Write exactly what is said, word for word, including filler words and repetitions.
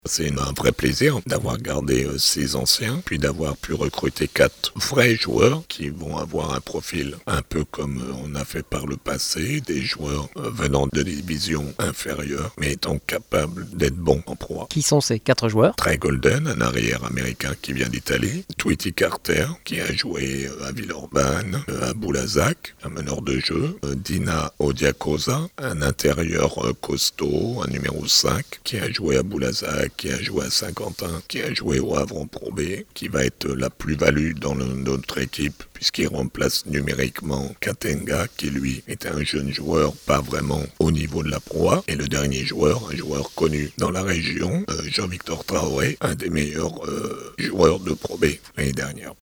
C'est un vrai plaisir d'avoir gardé euh, ces anciens, puis d'avoir pu recruter quatre vrais joueurs qui vont avoir un profil un peu comme euh, on a fait par le passé, des joueurs euh, venant de divisions inférieures, mais étant capables d'être bons en proie. Qui sont ces quatre joueurs? Trey Golden, un arrière américain qui vient d'Italie. Tweety Carter, qui a joué euh, à Villeurbanne, euh, à Boulazac, un meneur de jeu. Euh, Dina Odiakosa, un intérieur euh, costaud, un numéro cinq, qui a joué à Boulazac, qui a joué à Saint-Quentin, qui a joué au Havre en Pro B, qui va être la plus-value dans le, notre équipe, puisqu'il remplace numériquement Katenga, qui lui est un jeune joueur pas vraiment au niveau de la proie. Et le dernier joueur, un joueur connu dans la région, euh, Jean-Victor Traoré, un des meilleurs euh, joueurs de Pro B l'année dernière.